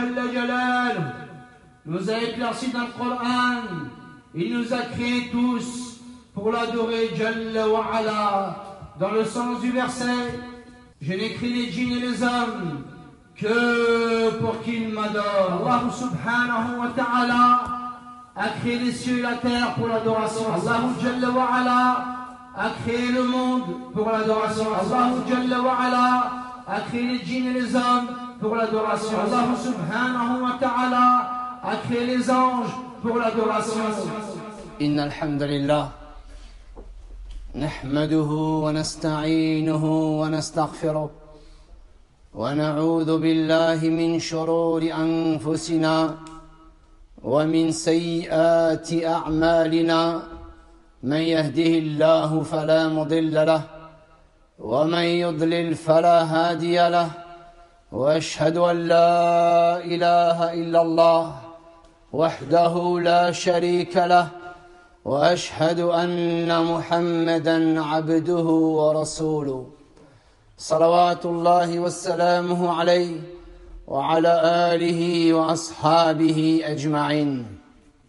Jalla Jalal nous a éclaircis dans le Coran. Il nous a créés tous pour l'adorer Jalla wa Ala. Dans le sens du verset, je n'ai créé les djinns et les hommes que pour qu'ils m'adorent. Allah subhanahu wa ta'ala a créé les cieux et la terre pour l'adoration. Allah Jalla wa Ala a créé le monde pour l'adoration. Allah Jalla wa Ala a créé les djinns et les hommes pour l'adoration. Allah subhanahu wa ta'ala a créé les anges pour l'adoration. Inna alhamdulillah nahmaduhu wa nasta'inuhu wa nastaghfiruh wa na'udhu billahi min shururi anfusina wa min sayyiati a'malina. من يهده الله فلا مضل له ومن يضلل فلا هادي له واشهد ان لا اله الا الله وحده لا شريك له واشهد ان محمدا عبده ورسوله صلوات الله وسلامه عليه وعلى اله واصحابه اجمعين.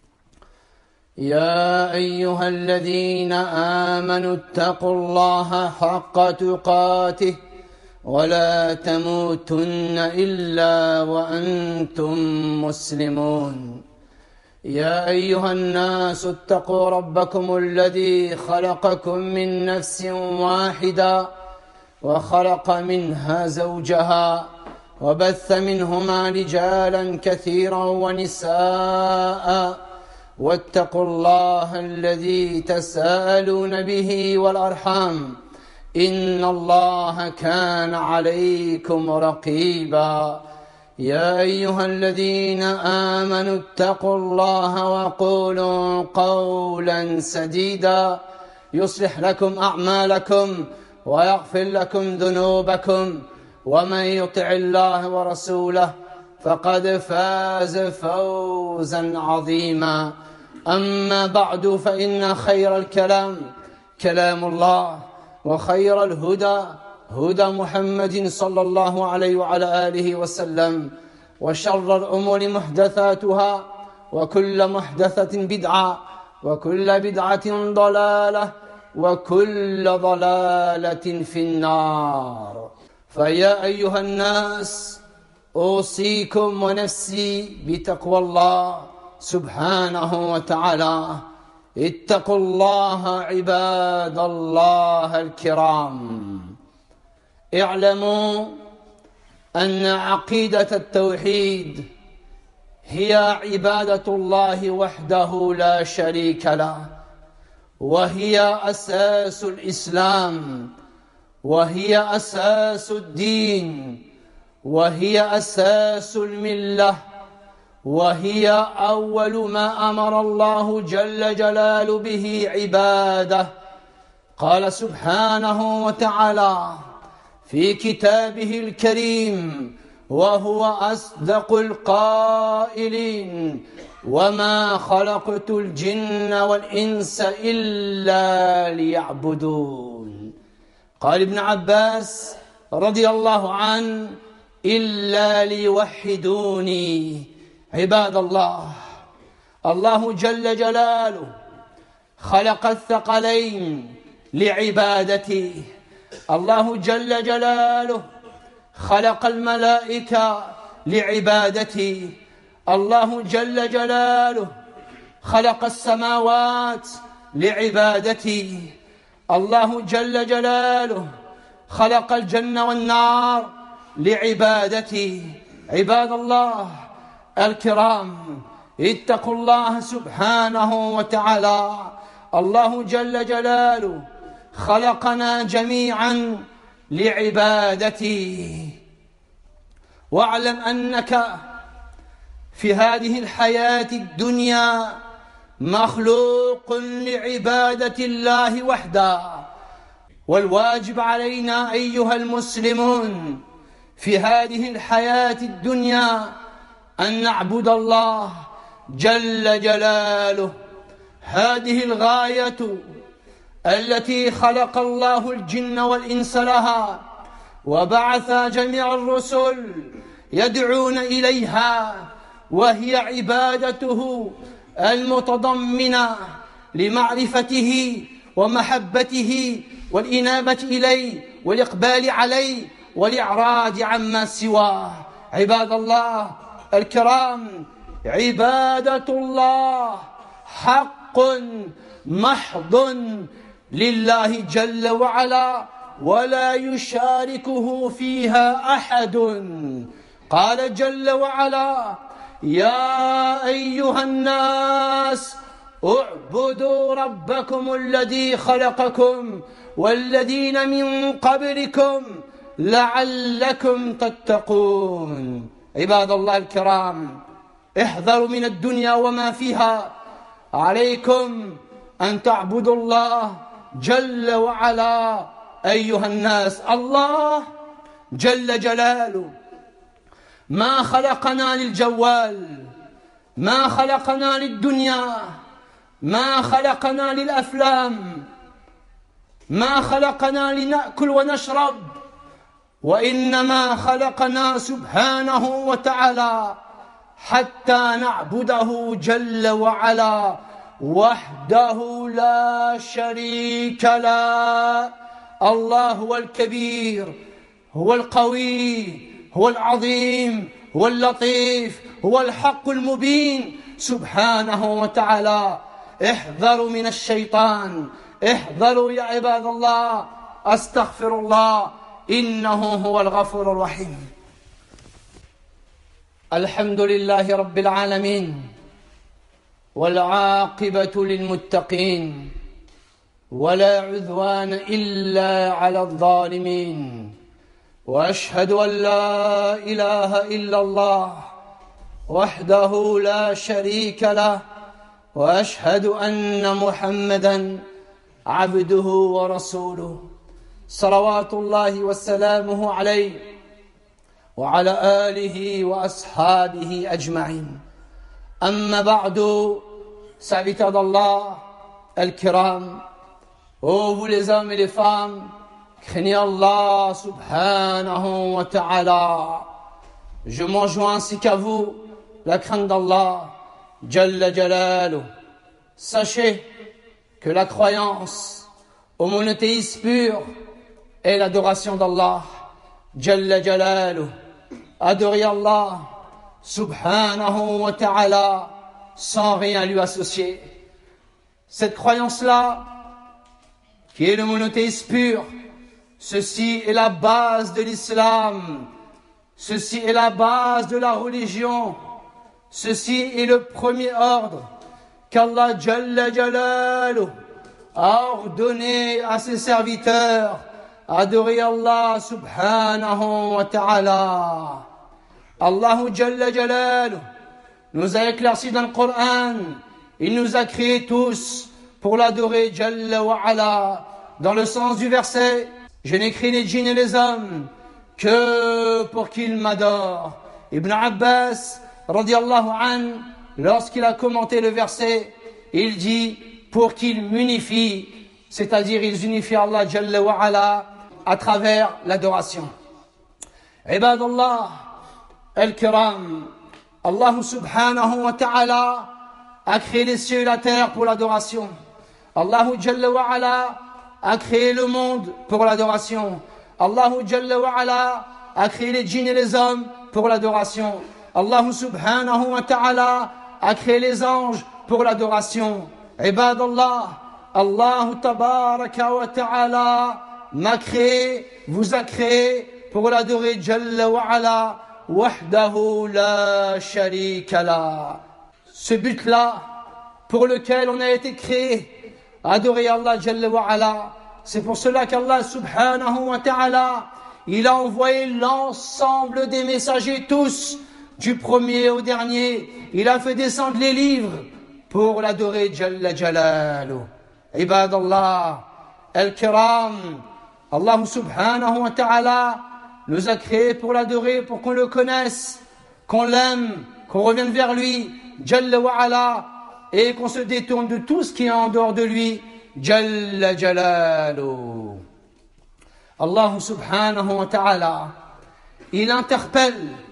يا أيها الذين آمنوا اتقوا الله حق تقاته ولا تموتن إلا وأنتم مسلمون. يا أيها الناس اتقوا ربكم الذي خلقكم من نفس واحدة وخلق منها زوجها وبث منهما رجالا كثيرا ونساء واتقوا الله الذي تساءلون به والأرحام إن الله كان عليكم رقيبا. يا أيها الذين آمنوا اتقوا الله وقولوا قولا سديدا يصلح لكم أعمالكم ويغفر لكم ذنوبكم ومن يطع الله ورسوله فقد فاز فوزا عظيما. أما بعد فإن خير الكلام كلام الله وخير الهدى هدى محمد صلى الله عليه وعلى آله وسلم وشر الأمور محدثاتها وكل محدثة بدعة وكل بدعة ضلالة وكل ضلالة في النار. فيا أيها الناس أوصيكم ونفسي بتقوى الله سبحانه وتعالى. اتقوا الله عباد الله الكرام. اعلموا أن عقيدة التوحيد هي عبادة الله وحده لا شريك له، وهي أساس الإسلام، وهي أساس الدين، وهي أساس الملة، وهي أول ما أمر الله جل جلاله به عباده. قال سبحانه وتعالى في كتابه الكريم وهو أصدق القائلين: وما خلقت الجن والإنس إلا ليعبدون. قال ابن عباس رضي الله عنه: إلا ليوحدوني. عباد الله، الله جل جلاله خلق الثقلين لعبادته. الله جل جلاله خلق الملائكة لعبادته. الله جل جلاله خلق السماوات لعبادته. الله جل جلاله خلق الجنة والنار لعبادته. عباد الله الكرام، اتقوا الله سبحانه وتعالى. الله جل جلاله خلقنا جميعا لعبادته. واعلم أنك في هذه الحياة الدنيا مخلوق لعبادة الله وحده. والواجب علينا أيها المسلمون في هذه الحياة الدنيا أن نعبد الله جل جلاله. هذه الغاية التي خلق الله الجن والإنس لها، وبعث جميع الرسل يدعون إليها، وهي عبادته المتضمنة لمعرفته ومحبته والإنابة إليه والإقبال عليه والإعراض عما سواه. عباد الله الكرام، عبادة الله حق محض لله جل وعلا، ولا يشاركه فيها أحد. قال جل وعلا: يا أيها الناس اعبدوا ربكم الذي خلقكم والذين من قبلكم لعلكم تتقون. عباد الله الكرام، احذروا من الدنيا وما فيها. عليكم أن تعبدوا الله جل وعلا أيها الناس. الله جل جلاله ما خلقنا للجوال، ما خلقنا للدنيا، ما خلقنا للأفلام، ما خلقنا لنأكل ونشرب، وإنما خلقنا سبحانه وتعالى حتى نعبده جل وعلا وحده لا شريك له. الله هو الكبير، هو القوي، هو العظيم، هو اللطيف، هو الحق المبين سبحانه وتعالى. احذروا من الشيطان، احذروا يا عباد الله. أستغفر الله إنه هو الغفور الرحيم. الحمد لله رب العالمين، والعاقبة للمتقين، ولا عدوان إلا على الظالمين. وأشهد أن لا إله إلا الله وحده لا شريك له، وأشهد أن محمدًا عبده ورسوله، صلوات الله وسلامه عليه وعلى آله وأصحابه أجمعين. أما بعد، serviteurs d'Allah al-Kiram, ô vous les hommes et les femmes, craignez Allah subhanahu wa ta'ala. Je m'enjoins ainsi qu'à vous la crainte d'Allah Jalla Jalaluh. Sachez que la croyance au monothéisme pur est l'adoration d'Allah Jalla Jalaluh. Adorer Allah subhanahu wa ta'ala sans rien lui associer. Cette croyance-là, qui est le monothéisme pur, ceci est la base de l'islam, ceci est la base de la religion, ceci est le premier ordre qu'Allah Jalla Jalaluh a ordonné à ses serviteurs: adorer Allah subhanahu wa ta'ala. Allah Jalla Jalaluh nous a éclairci dans le Coran. Il nous a créés tous pour l'adorer Jalla wa Ala. Dans le sens du verset: je n'ai créé les djinns et les hommes que pour qu'ils m'adorent. Ibn Abbas radiallahu an, lorsqu'il a commenté le verset, il dit pour qu'ils m'unifient, c'est-à-dire ils unifient Allah Jalla wa Ala à travers l'adoration. Ibadallah al-Kiram, Allah subhanahu wa ta'ala a créé les cieux et la terre pour l'adoration. Allah Jalla wa Ala a créé le monde pour l'adoration. Allah Jalla wa Ala a créé les djinns et les hommes pour l'adoration. Allah subhanahu wa ta'ala a créé les anges pour l'adoration. Ibadallah, Allah tabaraka wa ta'ala m'a créé, vous a créé pour l'adorer Jalla wa Ala wahdahu la sharika la. Ce but-là pour lequel on a été créé, adorer Allah Jalla wa Ala, c'est pour cela qu'Allah subhanahu wa ta'ala, il a envoyé l'ensemble des messagers tous, du premier au dernier. Il a fait descendre les livres pour l'adorer Jalla Jalaluh. Ibadallah al-Kiram, Allah subhanahu wa ta'ala nous a créés pour l'adorer, pour qu'on le connaisse, qu'on l'aime, qu'on revienne vers lui, Jalla wa Ala, et qu'on se détourne de tout ce qui est en dehors de lui, Jalla Jalaluh. Allah subhanahu wa ta'ala, il interpelle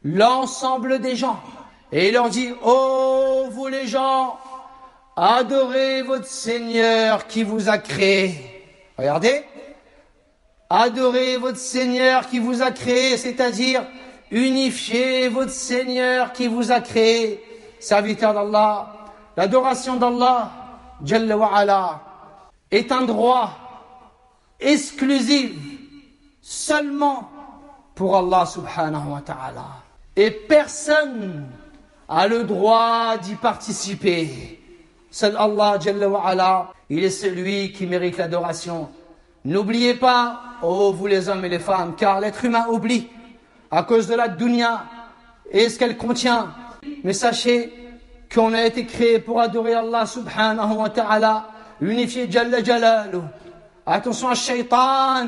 l'ensemble des gens. Et il leur dit, ô vous les gens, adorez votre Seigneur qui vous a créé. Regardez, adorez votre Seigneur qui vous a créé, c'est-à-dire unifiez votre Seigneur qui vous a créé. Serviteur d'Allah, l'adoration d'Allah, Jalla wa Ala, est un droit exclusif seulement pour Allah subhanahu wa ta'ala. Et personne a le droit d'y participer. Seul Allah Jalla wa Ala, il est celui qui mérite l'adoration. N'oubliez pas, ô vous les hommes et les femmes, car l'être humain oublie à cause de la dunya et ce qu'elle contient. Mais sachez qu'on a été créé pour adorer Allah subhanahu wa ta'ala, unifié Jalla Jalaluh. Attention à shaitan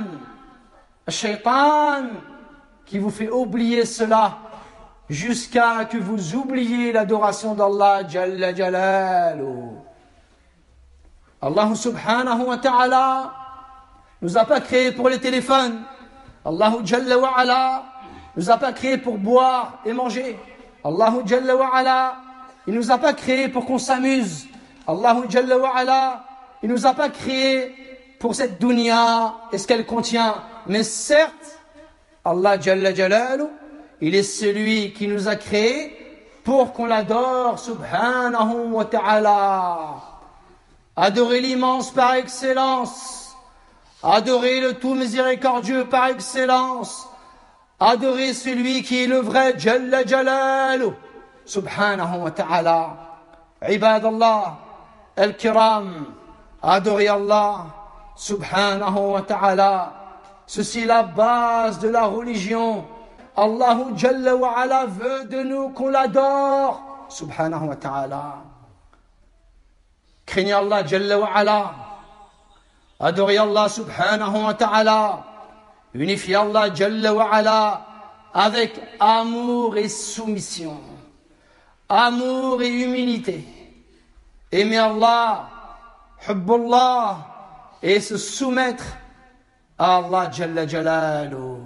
qui vous fait oublier cela jusqu'à que vous oubliez l'adoration d'Allah Jalla Jalaluh. Allah subhanahu wa ta'ala nous a pas créé pour les téléphones. Allah Jalla wa Ala nous a pas créé pour boire et manger. Allah Jalla wa Ala, il nous a pas créé pour qu'on s'amuse. Allah Jalla wa Ala, il nous a pas créé pour cette dunya et ce qu'elle contient. Mais certes, Allah Jalla Jalaluh, il est celui qui nous a créés pour qu'on l'adore, subhanahu wa ta'ala. Adorer l'immense par excellence. Adorer le tout miséricordieux par excellence. Adorer celui qui est le vrai Jalla Jalaluh, subhanahu wa ta'ala. Ibadallah, al-kiram, adorer Allah, subhanahu wa ta'ala. Ceci est la base de la religion. Allah Jalla wa Ala veut de nous qu'on l'adore, subhanahu wa ta'ala. Craignez Allah Jalla wa Ala. Adorez Allah subhanahu wa ta'ala. Unifiez Allah Jalla wa Ala avec amour et soumission. Amour et humilité. Aimer Allah, hubbullah, et se soumettre à Allah Jalla Jalaluh.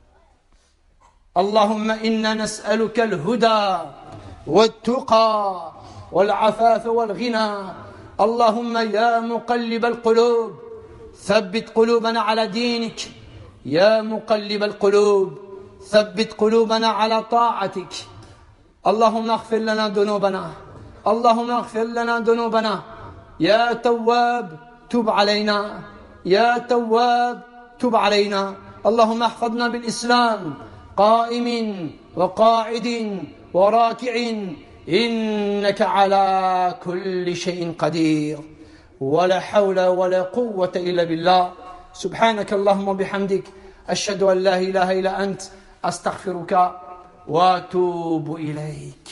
اللهم إنا نسألك الهدى والتقى والعفاف والغنى اللهم يا مقلب القلوب ثبت قلوبنا على دينك يا مقلب القلوب ثبت قلوبنا على طاعتك اللهم اغفر لنا ذنوبنا اللهم اغفر لنا ذنوبنا يا تواب تب علينا يا تواب تب علينا اللهم احفظنا بالإسلام قائم وقاعد وراكع إنك على كل شيء قدير ولا حول ولا قوة إلا بالله سبحانك اللهم وبحمدك أشهد أن لا إله إلا أنت أستغفرك وأتوب إليك